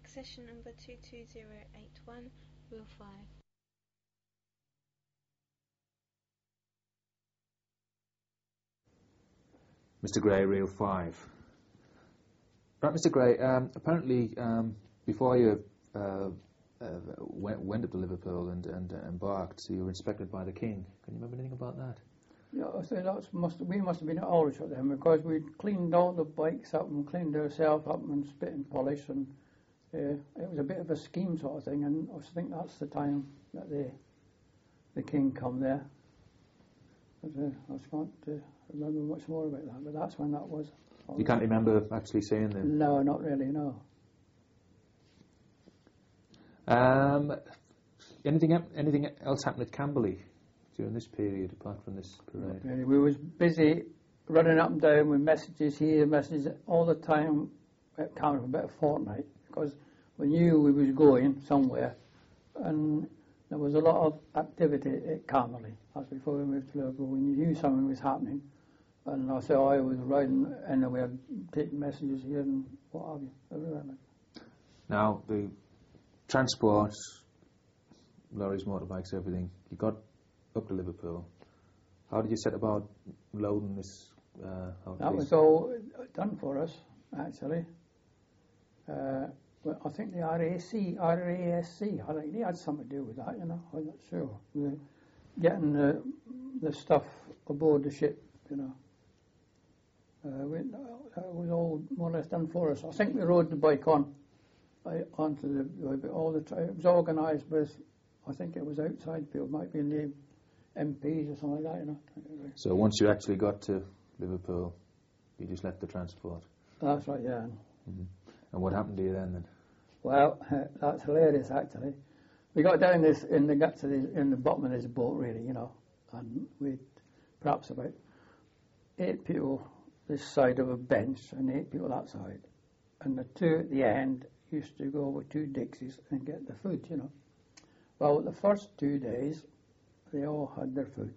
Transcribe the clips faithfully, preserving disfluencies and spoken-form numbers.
session number two two zero eight one, wheel five. Mister Gray, reel five. Right, Mister Gray, um, apparently um, before you uh, uh, went, went up to Liverpool and, and uh, embarked, you were inspected by the King. Can you remember anything about that? Yeah, I say that's must we must have been at Aldershot then, because we'd cleaned all the bikes up and cleaned ourselves up and spit and polish, and uh, it was a bit of a scheme sort of thing, and I think that's the time that the the King come there. But, uh, I can't uh, remember much more about that, but that's when that was. You can't remember actually seeing them? No, not really, no. Um, anything anything else happened at Camberley during this period, apart from this parade? Really, we was busy running up and down with messages here, messages all the time at Camberley for about a fortnight, because we knew we was going somewhere, and there was a lot of activity at Camberley. That's before we moved to Liverpool. We knew something was happening, and I said I was riding, and we had taking messages here and what have you, everywhere. Now, the transport, lorries, motorbikes, everything, you got up to Liverpool. How did you set about loading this? Uh, that was all done for us, actually. Uh, well, I think the R A C, R A S C, I think they had something to do with that, you know, I'm not sure. The, getting the, the stuff aboard the ship, you know. Uh, we, that was all more or less done for us. I think we rode the bike on, uh, onto the, all the, it was organised with, I think it was outside people, might be in the M Ps or something like that, you know. So once you actually got to Liverpool, you just left the transport? That's right, yeah. Mm-hmm. And what happened to you then? then? Well, uh, that's hilarious, actually. We got down this in the guts of this, in the bottom of this boat, really, you know, and we perhaps about eight people this side of a bench and eight people that side, and the two at the end used to go with two dixies and get the food, you know. Well, the first two days, they all had their food.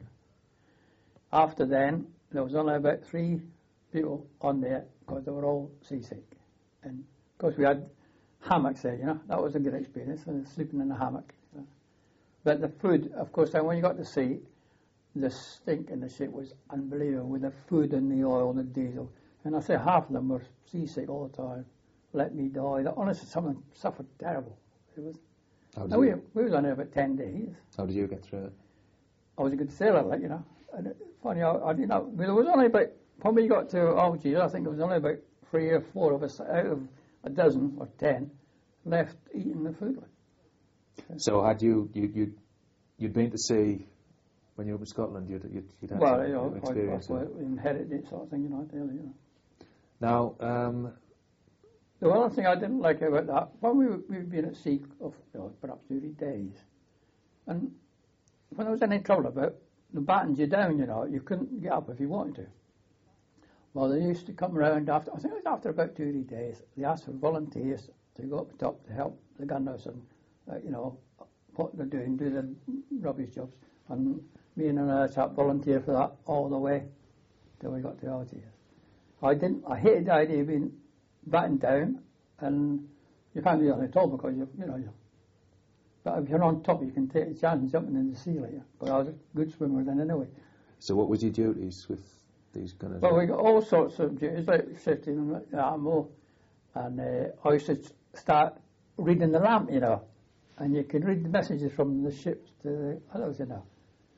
After then, there was only about three people on there because they were all seasick. And of course, we had hammocks there, you know. That was a good experience, and sleeping in a hammock. You know. But the food, of course, then when you got to sea, the stink in the ship was unbelievable with the food and the oil and the diesel. And I say half of them were seasick all the time. Let me die. Honestly, some of them suffered terrible. It was. How did we, you, we was on there about ten days. How did you get through it? I was a good sailor, like, you know. And it, funny, I, I you know, there was only about, when we got to Algiers, I think there was only about three or four of us out of a dozen or ten left eating the food. Like. So had you, you, you, you'd been to sea when you were in Scotland, you'd, you'd, you'd had well, some you know, experience I, I, I inherited it sort of thing, you know, I tell you, you know. Now, um, the one thing I didn't like about that, when we, we'd been at sea of, you know, perhaps thirty days, and when there was any trouble about, they battened you down, you know, you couldn't get up if you wanted to. Well, they used to come around after, I think it was after about thirty days, they asked for volunteers to go up the top to help the gunners and, uh, you know, what they're doing, do the rubbish jobs. And me and another chap volunteered for that all the way till we got to Algiers. I didn't, I hated the idea of being battened down, and you can't do that at all because you, you know, you, but if you're on top, you can take a chance jumping in the sea later. But I was a good swimmer then anyway. So what was your duties with these gunners? Well, we got all sorts of duties, like shifting and like ammo, and uh, I used to start reading the lamp, you know, and you could read the messages from the ships to the others, you know.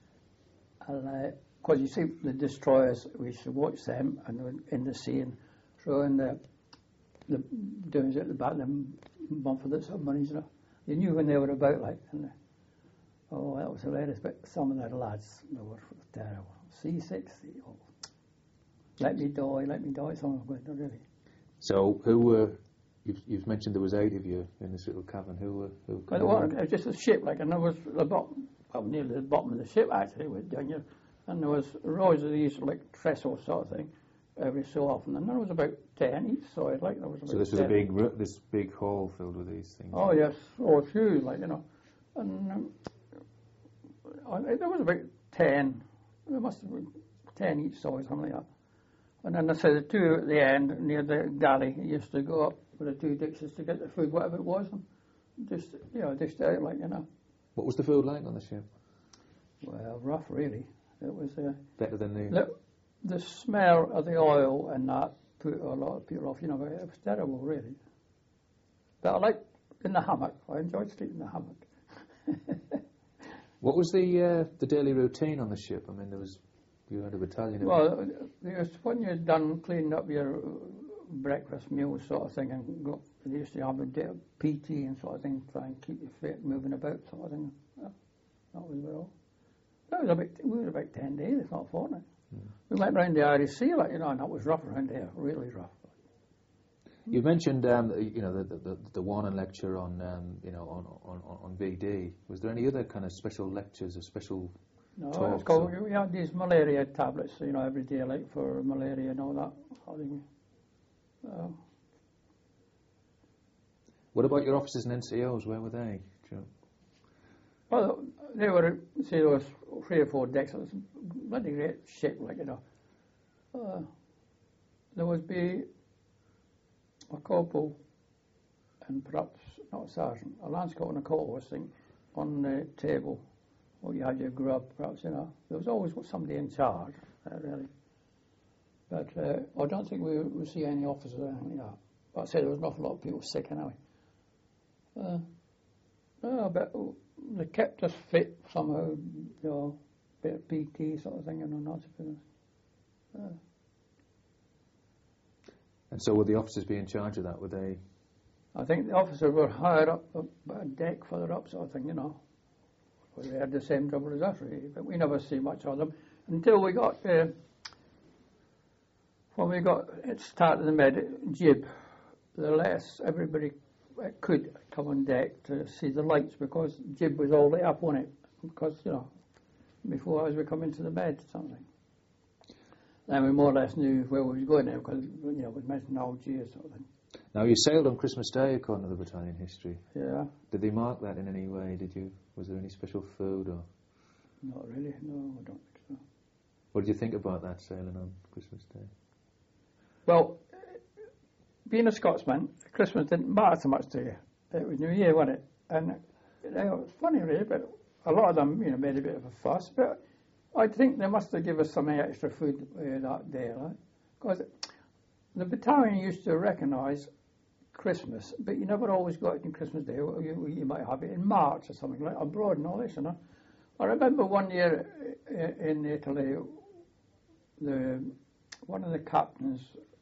And because uh, you see the destroyers, we used to watch them and in the sea and throwing the the doings at the back, them bomb for the submarines, you know. You knew when they were about, like, and oh, that was hilarious. But some of the lads, they were terrible. Seasick, oh, let me die, let me die. Some of them were really. So who were? You've, you've mentioned there was eight of you in this little cabin. Who were? Who? Well, it was, it was just a ship, like, and there was the bottom, well, nearly the bottom of the ship actually, was down here, and there was rows of these like trestle sort of thing every so often, and there was about ten each side, like there was. About so this was ten. a big, this big hall filled with these things. Oh yes, or a few, like, you know, and um, I, there was about ten. There must have been ten each side, something like that. And then I say the two at the end near the galley used to go up with the two dixes to get the food, whatever it was, and just you know dished it out like you know. What was the food like on the ship? Well, rough really. It was uh, Better than the. the, the smell of the oil and that put a lot of people off. You know, it was terrible really. But I like in the hammock. I enjoyed sleeping in the hammock. What was the uh, the daily routine on the ship? I mean, there was you had a battalion. Of Well, there's when you're done cleaning up your breakfast meal sort of thing, and go, they used to have a bit of P T and sort of thing, try and keep you fit, moving about sort of thing. Yeah, that was well. That was about we were about ten days, if not a fortnight. Mm. We went round the Irish Sea, like you know, and that was rough around there, really rough. You mentioned, um, you know, the the, the Warner lecture on, um, you know, on, on on V D. Was there any other kind of special lectures or special No, talks? it's called, or? we had these malaria tablets, you know, every day, like for malaria and all that. I think, uh, What about your officers and N C Os? Where were they? Do you- well, they were, say, there was three or four decks. It was a bloody great ship, like, you know. Uh, there would be a corporal and perhaps not a sergeant, a lance corporal and a corporal, I think, on the table. Or you had your grub, perhaps, you know. There was always somebody in charge, uh, really. But uh, I don't think we would see any officers or anything like that. But I said there was an awful lot of people sick anyway. Uh, no, but they kept us fit somehow, you know, bit of P T sort of thing, and all that sort of uh, And so would the officers be in charge of that? Would they? I think the officers were higher up, up a deck further up sort of thing, you know. Well, they had the same trouble as us, really, but we never see much of them until we got, uh, when we got, it started the med, jib, the less everybody could come on deck to see the lights because jib was all lit up on it, because, you know, before as we come into the med or something. Then we more or less knew where we was going now because, you know, it was mentioned Algiers sort of thing. Now you sailed on Christmas Day according to the battalion history. Yeah. Did they mark that in any way? Did you? Was there any special food or? Not really, no, I don't think so. What did you think about that sailing on Christmas Day? Well, being a Scotsman, Christmas didn't matter so much to you. It was New Year, wasn't it? And you know, it's funny really, but a lot of them, you know, made a bit of a fuss. But I think they must have given us some extra food uh, that day, right? Because the battalion used to recognise Christmas, but you never always got it in Christmas Day. You, you might have it in March or something like abroad and all this, you know. I remember one year in Italy, the one of the captains,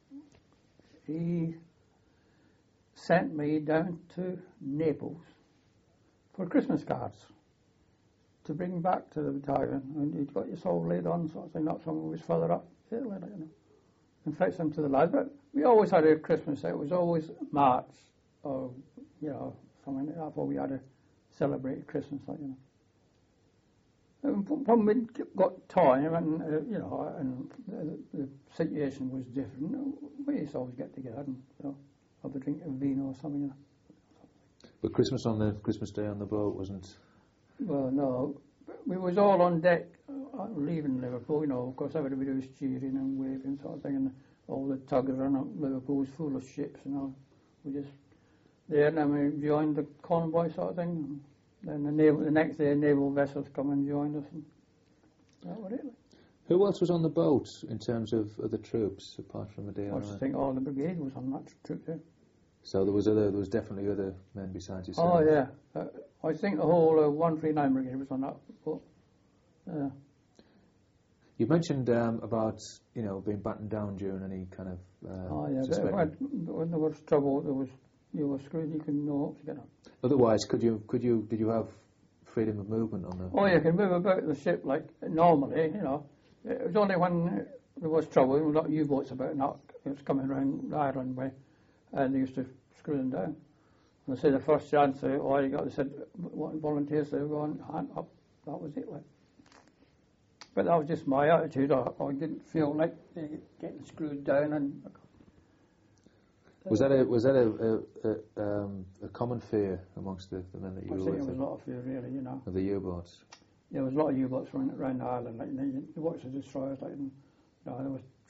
he sent me down to Naples for Christmas cards to bring back to the battalion, and he'd got us all laid on sort of thing. That's when we was further up, Italy, you know, and fetch them to the lads. But we always had a Christmas. It was always March, or you know, something like that. Before we had to celebrate Christmas, like you know. And when we got time, and uh, you know, and the, the situation was different, we used to always get together and you know, have a drink of vino or something. You know. But Christmas on the Christmas Day on the boat wasn't. Well, no, we was all on deck uh, leaving Liverpool. You know, of course, everybody was cheering and waving, sort of thing, and all the tuggers around Liverpool was full of ships and all. We just there, and then we joined the convoy, sort of thing. Then the naval, the next day, naval vessels come and joined us, and that was it. Who else was on the boat in terms of other troops apart from the D R I? I just think all the brigade was on that trip there. So there was other, there was definitely other men besides yourself. Oh yeah, uh, I think the whole uh, one three nine brigade was on that boat. Uh, You mentioned um, about you know being battened down during any kind of. Uh, oh yeah, but suspected- when, when there was trouble, there was you were screwed. You couldn't know what to get up. Otherwise, could you could you did you have freedom of movement on the? Oh, you can move about the ship like normally, you know. It was only when there was trouble, there were a lot of U-boats about, and that, it was coming around Ireland way, and they used to screw them down. And they said the first chance, they, all you got, they said, what volunteers, they were going, hand up. That was it, like. But that was just my attitude. I, I didn't feel like getting screwed down. And Was that a was that a a, a, um, a common fear amongst the, the men that you I were think with? there was a lot of fear, really, you know. Of the U-boats. There was a lot of U-boats around, around Ireland, like, you, know, you watch the destroyers, like, and, you know, there was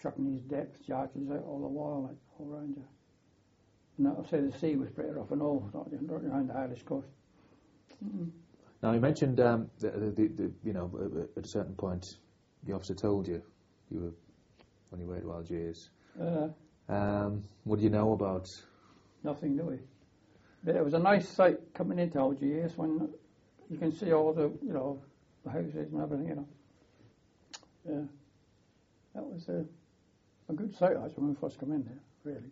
chucking these depth charges out all the while, like all around you. And I'll say the sea was pretty rough and all, around the Irish coast. Mm-hmm. Now you mentioned um, the, the, the, you know, at a certain point, the officer told you you were on your way to Algiers. Uh, um, what do you know about? Nothing, do we? But it was a nice sight coming into Algiers when you can see all the, you know, the houses and everything, you know. Yeah, that was a, a good sight actually when we first come in there, really.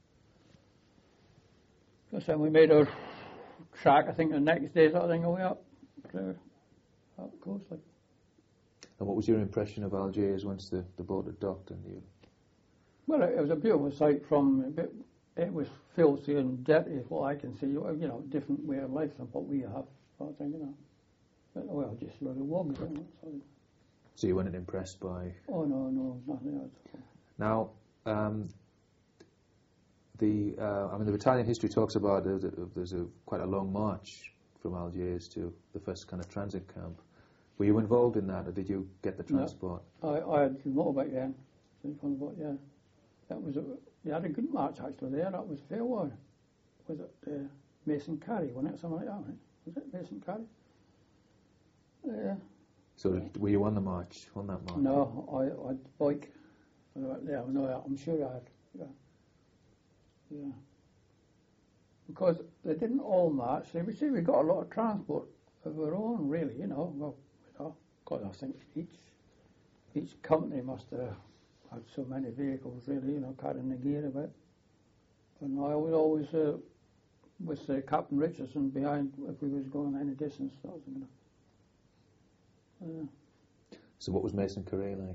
Just then we made our track, I think the next day sort of thing, away up there, up the coast. Like. And what was your impression of Algiers once the, the boat had docked and you? Well, it, it was a beautiful sight from, a bit, it was filthy and dirty, what I can see, you know, different way of life than what we have, sort of thing, you know. But, well, just a lot of wogs, you know, sort of. So you weren't impressed by? Oh, no, no, nothing else. Now, um, the uh, I mean, the battalion history talks about there's, a, there's a, quite a long march from Algiers to the first kind of transit camp. Were you involved in that, or did you get the transport? No, I, I had the motorbike then, on the boat, yeah. That was a, you had a good march actually there. That was a fair one. Was it uh, Mason Carry? Wasn't it something like that? Right? Was it Mason Carry? Yeah. So were you on the march, on that march? No, I, I had the bike. Yeah, no, I'm sure I had. Yeah. Yeah. Because they didn't all march. They we see we got a lot of transport of our own, really. You know, well, you know, because I think each each company must have had so many vehicles, really. You know, carrying the gear about. And I was always uh, with uh, Captain Richardson behind if we was going any distance. That was, you know. Uh, so what was Mason Carré like?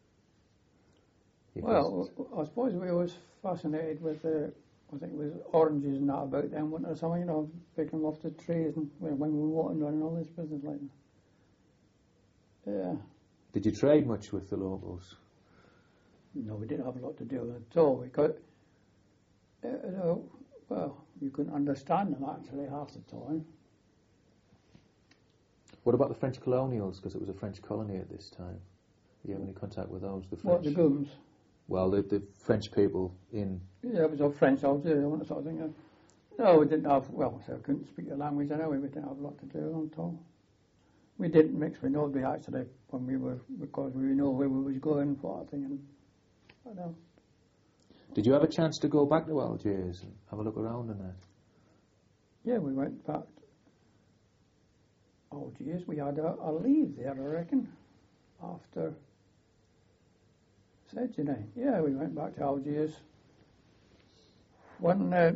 Well, I suppose we were fascinated with, uh, I think it was oranges and that about them, wasn't there? Something, you know, picking them off the trees and when we were walking around and all this business like that. Yeah. Did you trade much with the locals? No, we didn't have a lot to do with it at all. Because, uh, uh, well, you couldn't understand them actually half the time. What about the French colonials? Because it was a French colony at this time. Do you have any contact with those? The French? What, the Gooms? Well, the, the French people in... Yeah, it was all French, Algeria, that sort of thing. Yeah. No, we didn't have, well, so I couldn't speak the language anyway, we didn't have a lot to do with them at all. We didn't mix with nobody actually when we were, because we know where we was going, sort of thing. And, I know. Did you have a chance to go back to Algiers and have a look around and that? Yeah, we went back to Algiers. We had a, a leave there, I reckon, after... Said you know? Yeah, we went back to Algiers. When, uh,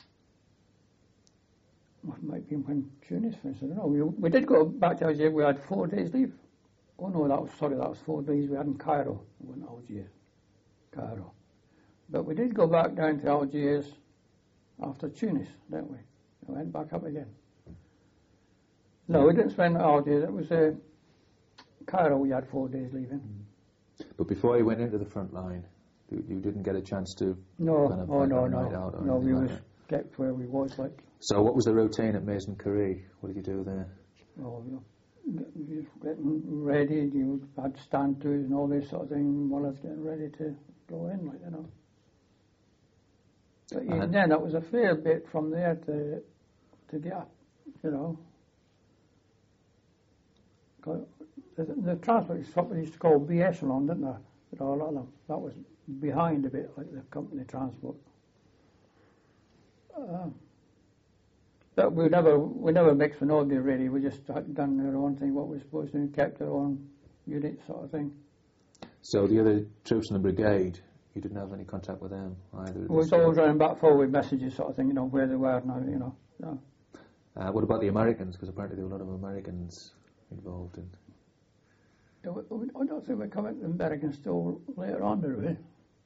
what might be when Tunis finished, I don't know. We, we did go back to Algiers, we had four days leave. Oh no, that was, sorry, that was four days we had in Cairo. We went to Algiers, Cairo. But we did go back down to Algiers after Tunis, didn't we? We went back up again. No, we didn't spend Algiers, it was uh, Cairo we had four days leaving. Mm. But before you went into the front line, you, you didn't get a chance to... No, kind of oh no, no. Out no, we like was kept where we was, like... So what was the routine at Mason Carré? What did you do there? Oh, you know, getting ready, you had stand-tos and all this sort of thing while I was getting ready to go in, like, you know. But even then, it was a fair bit from there to to get up, you know. The, the transport is something used to call B Echelon, didn't they? You know, a lot of them. That was behind a bit, like the company transport. Uh, but we never we never mixed with nobody really. We just had done our own thing, what we were supposed to do, and kept our own unit sort of thing. So the other troops in the brigade, you didn't have any contact with them either? We was always running back forward messages sort of thing, you know, where they were now, you know. Yeah. Uh, what about the Americans? Because apparently there were a lot of Americans involved in... I don't think we come into the Americans still later on, do we?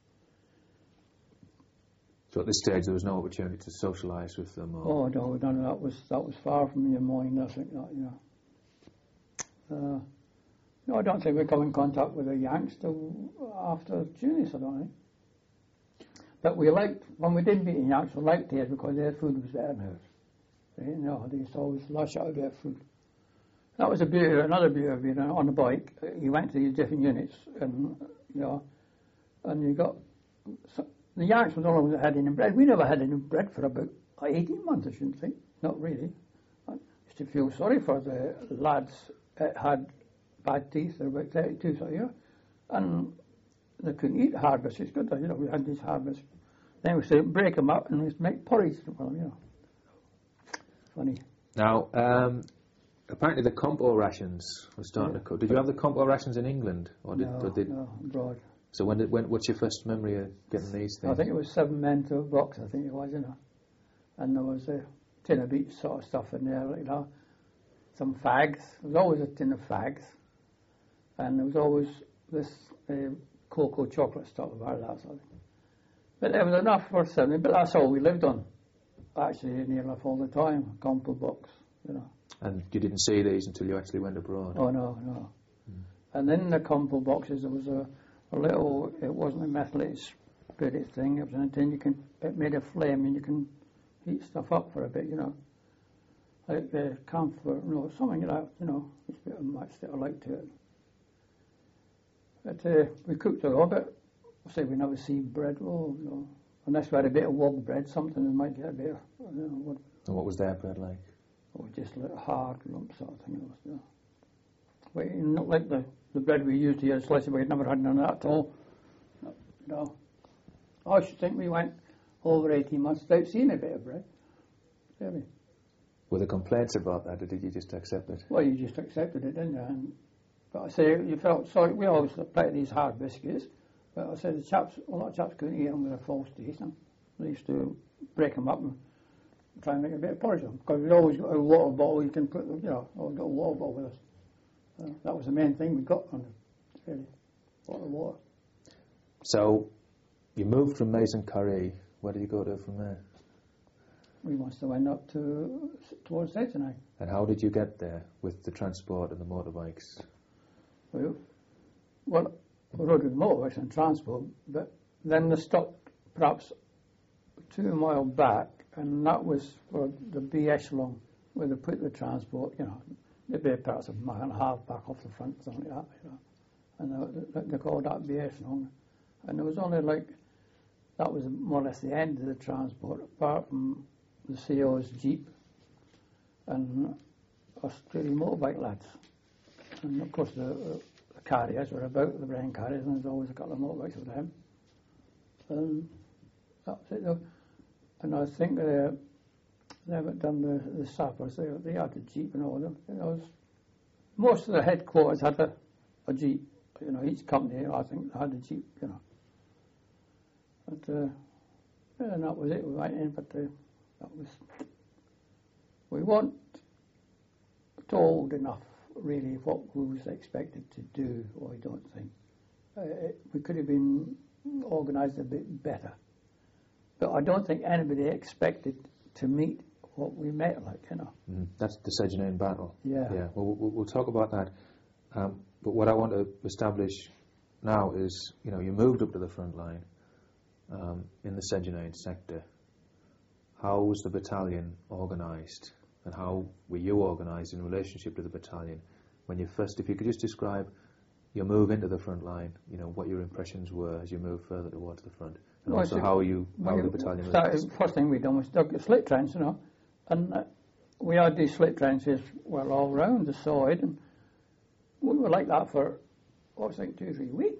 So at this stage there was no opportunity to socialise with them? Or? Oh no, no, that was that was far from your mind, I think, that, you know. Uh, no, I don't think we come in contact with the Yanks till after Tunis, I don't think. But we liked, when we did meet the Yanks, we liked theirs because their food was better than ours. You know, they used to always lash out of their food. That was a beauty, another beauty of being on the bike. You went to these different units, and you know, and you got so, the Yanks was all always had any bread. We never had any bread for about eighteen months. I shouldn't think, not really. I used to feel sorry for the lads that had bad teeth. They were about thirty-two, so yeah, and they couldn't eat harvest. It's good, you know. We had these harvests. Then we used to break them up and we used to make porridge. Well, you know, funny. Now, um, apparently the compo rations were starting Yeah. to cook. Did you have the compo rations in England, or did, No, or did no, abroad. so when did when? What's your first memory of getting these things? I think it was seven men to a box. I think it was, you know, and there was a tin of each sort of stuff in there, you know, some fags. There was always a tin of fags, and there was always this uh, cocoa chocolate stuff about that sort of thing. But there was enough for seven. But that's all we lived on, actually, near enough all the time. Compo box, you know. And you didn't see these until you actually went abroad. Oh no, no. Mm. And in the compo boxes there was a, a little. It wasn't a methylated spirit thing. It was a tin. You can. It made a flame, and you can heat stuff up for a bit, you know. Like the camphor, no, something like that, you know. It's a bit of much that I like to it. But uh, we cooked it all, but I say we never seen bread. Oh, you know, unless we had a bit of wog bread, something we might get a bit of. You know, what, And what was their bread like? or just like hard lump sort of thing. It was, you know. But not like the, the bread we used here, slice. We had never had none of that at all. No, no. I should think we went over eighteen months without seeing a bit of bread. Really. Were there complaints about that, or did you just accept it? Well, you just accepted it, didn't you? And, but I say you felt sorry. We always played these hard biscuits, but I said the chaps, a lot of chaps couldn't eat them with a false taste. And they used to break them up and try and make a bit of porridge of them, because we'd always got a water bottle. You can put, you know, always got a water bottle with us. Uh, that was the main thing we got on it, really, bottle of water. So, you moved from Mason Curry. Where did you go to from there? We must have went up to towards Sedgenay. And how did you get there with the transport and the motorbikes? Well, well, we rode with motorbikes and transport, but then they stopped perhaps two mile back, and that was for the B echelon, where they put the transport, you know, they'd be perhaps a mile and a half back off the front, something like that, you know. And they, they called that B echelon. And there was only like, that was more or less the end of the transport, apart from the C O's Jeep and Australian motorbike lads. And of course the, uh, the carriers were about, the brain carriers, and there's always a couple of motorbikes with them. And that was it though. And I think uh, they haven't done the, the sappers, they, they had the Jeep and all of them. You know, most of the headquarters had a, a Jeep, you know, each company I think had a Jeep, you know. But uh, yeah, and that was it, we went in, but uh, that was, we weren't told enough really what we was expected to do, or I don't think. Uh, it, we could have been organised a bit better. But I don't think anybody expected to meet what we met like, you know. Mm, that's the Sedgenay battle. Yeah. Yeah. Well, we'll, we'll talk about that. Um, but what I want to establish now is, you know, you moved up to the front line um, in the Sedgenay sector. How was the battalion organised, and how were you organised in relationship to the battalion when you first? If you could just describe your move into the front line, you know, what your impressions were as you moved further towards the front, and Well, also so how you how we the battalion started, was. first thing we done was dug a slit trench, you know, and uh, we had these slit trenches well all round the side, and we were like that for I think two or three weeks,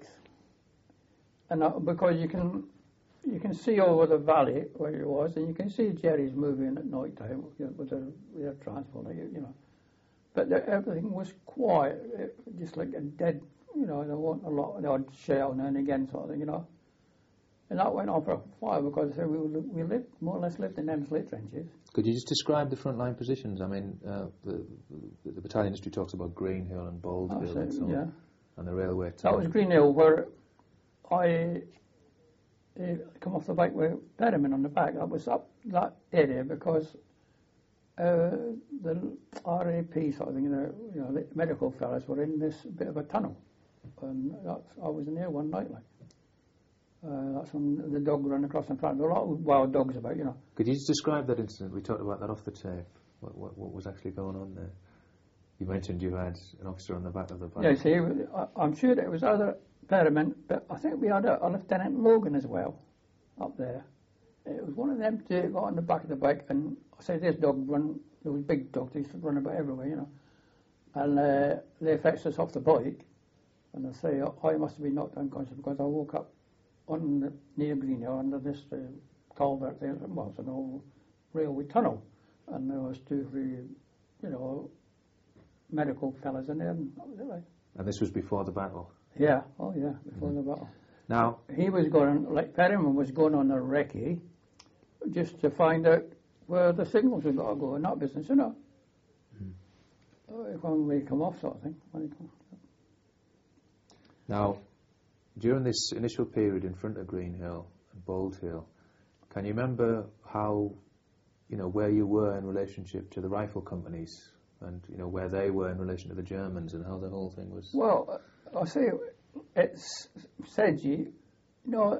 and uh, because you can you can see over the valley where it was, and you can see Jerry's moving at night time, you know, with their with their transport, you know, but the, everything was quiet, it, just like a dead, you know. There wasn't a lot, the odd shell now and again, sort of thing, you know. And that went on for a while because we we lived more or less lived in them slit trenches. Could you just describe the front line positions? I mean, uh, the, the the battalion history talks about Green Hill and Bald That's Hill and it, so on, yeah. and the railway. That was Green Hill, where I uh, come off the bike with Perriman on the back. That was up that area because uh, the R A P sort of thing, the, you know, the medical fellas were in this bit of a tunnel, and that's, I was in there one night, like. Uh, that's when the dog ran across in front. There were a lot of wild dogs about, you know. Could you just describe that incident? We talked about that off the tape. What, what, what was actually going on there? You mentioned you had an officer on the back of the bike. Yeah, see, I, I'm sure that it was either Perriman, but I think we had a, a Lieutenant Logan as well up there. It was one of them two that got on the back of the bike, and I said, this dog run, there was big dogs, they used to run about everywhere, you know. And uh, they fetched us off the bike, and I say, I must have been knocked unconscious because I woke up on the, near Greenhill under this uh, culvert there. Well, it's an old railway tunnel, and there was two, three, you know, medical fellas in there, and that was it, like. And this was before the battle? Yeah, oh yeah, before mm-hmm. the battle. Now, he was going, like Perriman was going on a recce just to find out where the signals had got to go in that business, you know. Mm. When we come off, sort of thing. When he come off. Now, during this initial period in front of Greenhill and Bald Hill, can you remember how, you know, where you were in relationship to the rifle companies, and you know where they were in relation to the Germans, and how the whole thing was? Well, I say it's Sedgy, you know,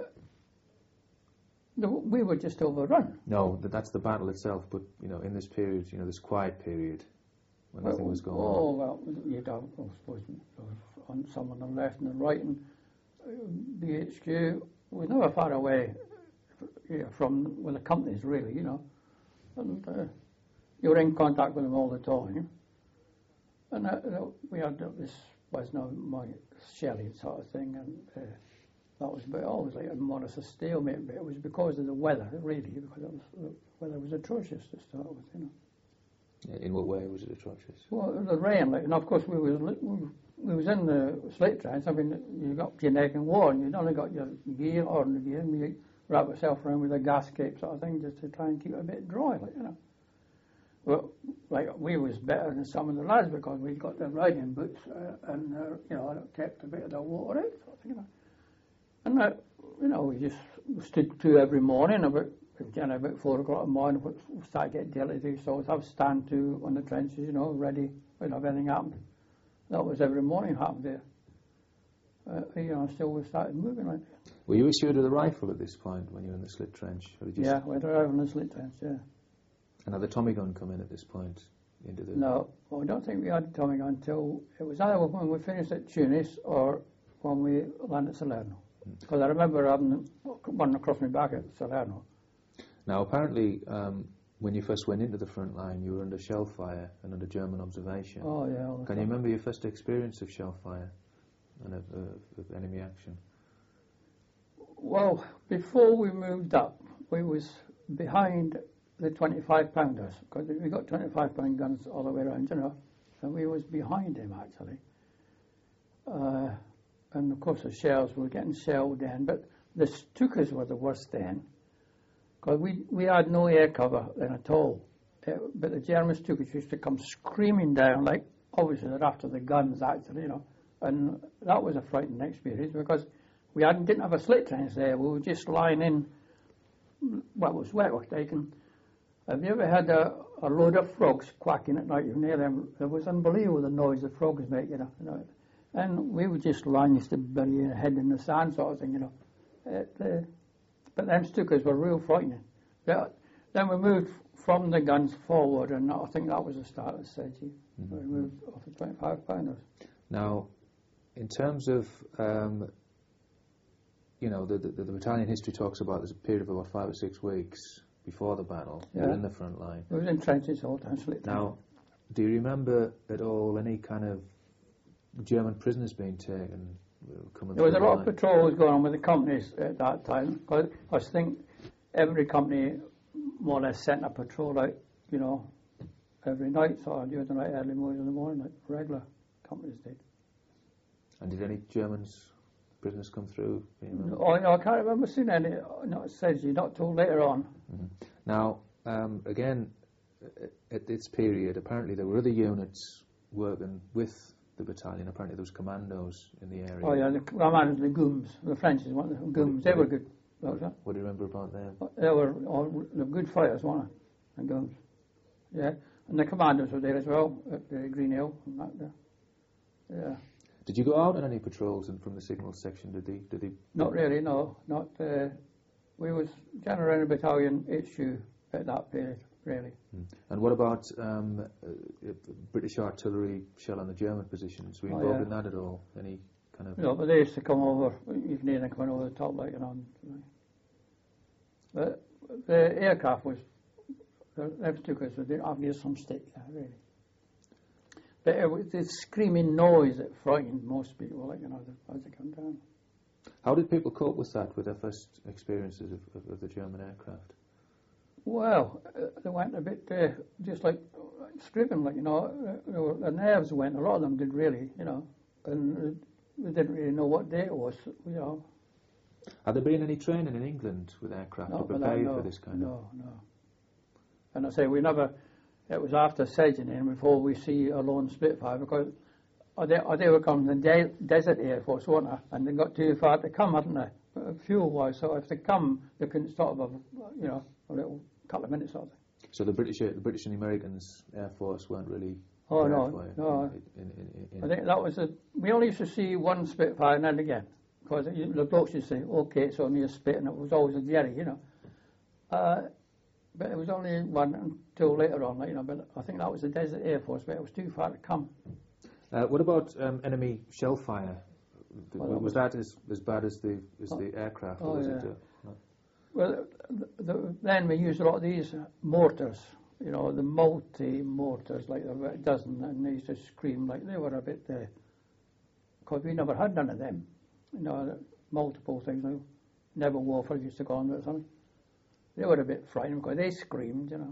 the, we were just overrun. No, that's the battle itself. But you know, in this period, you know, this quiet period when well, nothing was going oh, on. Oh well, you don't. I suppose on some on the left and the right, and B H Q was never far away, you know, from well, the companies really, you know, and uh, you were in contact with them all the time. And uh, we had this was no my Shelley sort of thing, and uh, that was about always like a modest stalemate. But it was because of the weather, really, because it was, the weather was atrocious to start with, you know. In what way was it atrocious? Well, the rain, like, and of course we was we, we was in the slate trains. I mean, you got your neck and water, and you'd only got your gear, ordinary gear, and you wrap yourself around with a gas cape sort of thing just to try and keep it a bit dry, like, you know. Well, like we was better than some of the lads because we got the riding boots uh, and uh, you know kept a bit of the water out, sort of thing, you know. And uh, you know we just stood to every morning about you know, about four o'clock in the morning. We started getting daily to do so. I'd stand to on the trenches, you know, ready. You know, if anything happened, that was every morning happened there. Uh, you know, still we started moving like that. Were you issued with a rifle at this point when you were in the slit trench? Or did you yeah, we were driving the slit trench. Yeah. And had the Tommy gun come in at this point into the? No, well, I don't think we had the Tommy gun until it was either when we finished at Tunis or when we landed at Salerno. Because mm. I remember having one across my back at Salerno. Now, apparently, um, when you first went into the front line, you were under shell fire and under German observation. Oh yeah. All the Can time. you remember your first experience of shell fire and of, uh, of enemy action? Well, before we moved up, we was behind the twenty-five pounders, because we got twenty-five pound guns all the way around, you know, and we was behind him actually. Uh, and of course the shells were getting shelled then, but the Stukas were the worst then, because we, we had no air cover then at all. Uh, but the German Stukas used to come screaming down, like obviously they're after the guns actually, you know, and that was a frightening experience because we hadn't, didn't have a slit trench there, we were just lying in what was wet was taken. Have you ever had a, a load of frogs quacking at night? You near them. It was unbelievable the noise the frogs make, you know. You know. And we were just lying, used to bury our head in the sand, sort of thing, you know. It, uh, but them Stukas were real frightening. But then we moved from the guns forward, and I think that was the start of Sedgy. Mm-hmm. We moved off the twenty-five pounders. Now, in terms of, um, you know, the, the, the battalion history talks about there's a period of about five or six weeks before the battle, yeah. You were in the front line. We was in trenches all the time. Now, do you remember at all any kind of German prisoners being taken? Coming there was a lot line? of patrols going on with the companies at that time. Cause I think every company more or less sent a patrol out, you know, every night, so during the night, early morning in the morning, like regular companies did. And did any Germans prisoners come through? Oh, no, I can't remember seeing any. No, it says you not till later on. Mm-hmm. Now, um, again, at this period, apparently there were other units working with the battalion. Apparently there was commandos in the area. Oh yeah, the commandos, the Gooms, the Frenchies, weren't they? Gooms, they were good. What, what do you remember about them? They were all the good fighters, weren't they? The Gooms. Yeah, and the commandos were there as well at the Green Hill and that there. Yeah. Did you go out on any patrols and from the signal section? Did they? Did they? Not really. No, not. Uh, we was General Battalion H Q at that period, really. Mm. And what about um, uh, British artillery shell on the German positions? Were you involved oh, yeah. in that at all? Any kind of... You know, but they used to come over, you can hear them coming over the top, like, you know. And, but the aircraft was, they took us, they didn't have some stick there, really. But it was the screaming noise that frightened most people, like, you know, as they come down. How did people cope with that, with their first experiences of, of, of the German aircraft? Well, uh, they went a bit uh, just like stricken, like, you know, uh, their nerves went, a lot of them did really, you know, and uh, we didn't really know what day it was, you know. Had there been any training in England with aircraft No, to but prepare I you know, for this kind no, of... No, no. And I say, we never, it was after Sedgenin before we see a lone Spitfire, because or they, or they were coming from the de- Desert Air Force, weren't they? And they got too far to come, hadn't they? Uh, fuel-wise, so if they come, they couldn't stop, a, you know, a little couple of minutes or something. So the British, the British and Americans Air Force weren't really... Oh, prepared no, for it no. In, in, in, in I think that was a, we only used to see one Spitfire and then again, because the blokes used to say, okay, it's only a Spit, and it was always a Jerry, you know. Uh, but it was only one until later on, like, you know, but I think that was the Desert Air Force, but it was too far to come. Uh, what about um, enemy shell fire? Well, was, was that as, as bad as the as oh, the aircraft? oh, or was yeah. it, uh, no? Well, the, the, then we used a lot of these mortars, you know, the multi-mortars, like a dozen, and they used to scream like they were a bit, because uh, we never had none of them, you know, multiple things, like Never Warfare used to go on with something. They were a bit frightened because they screamed, you know.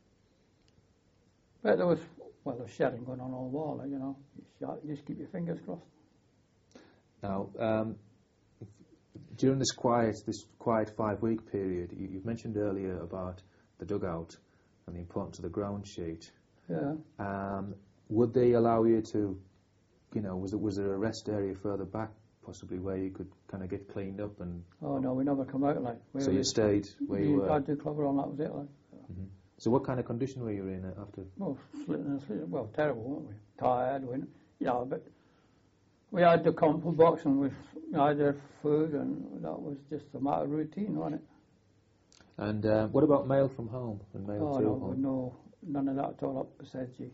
But there was, well, there was shelling going on all the while, like, you know, you, shot, you just keep your fingers crossed. Now, um, during this quiet, this quiet five-week period, you, you've mentioned earlier about the dugout and the importance of the ground sheet. Yeah. Um, would they allow you to, you know, was it was there a rest area further back, possibly, where you could kind of get cleaned up and? Oh no, we never come out like. So you stayed where you were. I do Clover on, that was it, like. Mm-hmm. So what kind of condition were you in after? Well, slitting and slitting. Well, terrible, weren't we? Tired, we, you know, but we had the comfort box and we had our food, and that was just a matter of routine, wasn't it? And uh, what about mail from home and mail oh, to no, home? no, none of that at all up at Sedgie.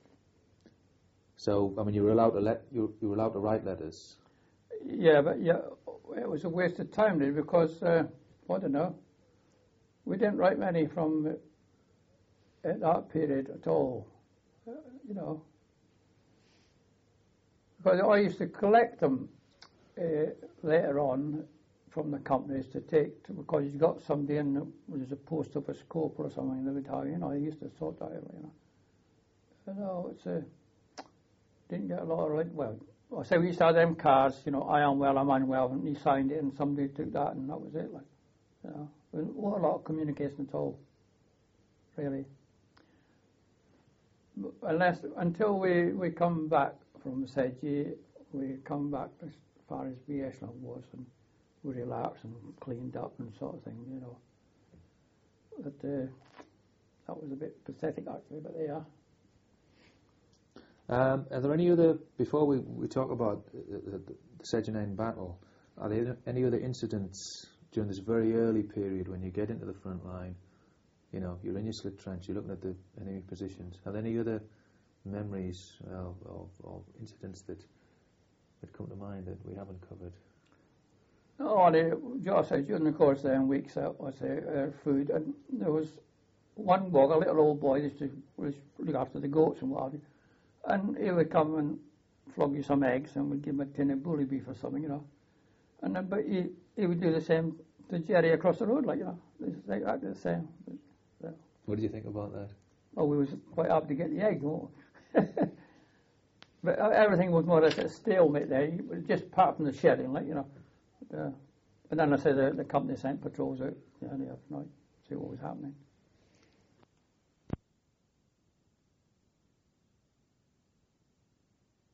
So I mean, you were allowed to let you, you were allowed to write letters. Yeah, but yeah, it was a waste of time, really, because uh, I don't know, we didn't write many from uh, at that period at all, uh, you know. Because I used to collect them uh, later on from the companies to take, to, because you got somebody in that was a post office corporal or something, they would tell you, you know, they used to sort that out, you know. You know, it's a, didn't get a lot of, like, well, I say we used to have them cards, you know, I am well, I'm unwell, and he signed it and somebody took that and that was it, like, you know. There wasn't a lot of communication at all, really. Unless, until we, we come back from Sedgie, we come back as far as B Echelon was, and we relaxed and cleaned up and sort of thing, you know. But uh, that was a bit pathetic, actually, but there. Um, are there any other, before we, we talk about the, the, the Sedgenin battle, are there any other incidents during this very early period when you get into the front line? You know, you're in your slit trench, you're looking at the enemy positions. Are there any other memories of, of, of incidents that that come to mind that we haven't covered? Oh, they, just said during the course there in weeks out, I say, uh, food, and there was one boy, a little old boy, used to was look after the goats and what have you, and he would come and flog you some eggs, and we'd give him a tin of bully beef or something, you know. And then, but he, he would do the same to Jerry across the road, like, you know, they acted the same. So. What did you think about that? Oh, we was quite happy to get the egg, weren't we? But everything was more or less a stalemate there, just apart from the shedding, like, you know. But, uh, and then I said the, the company sent patrols out, you know, the other night, see what was happening.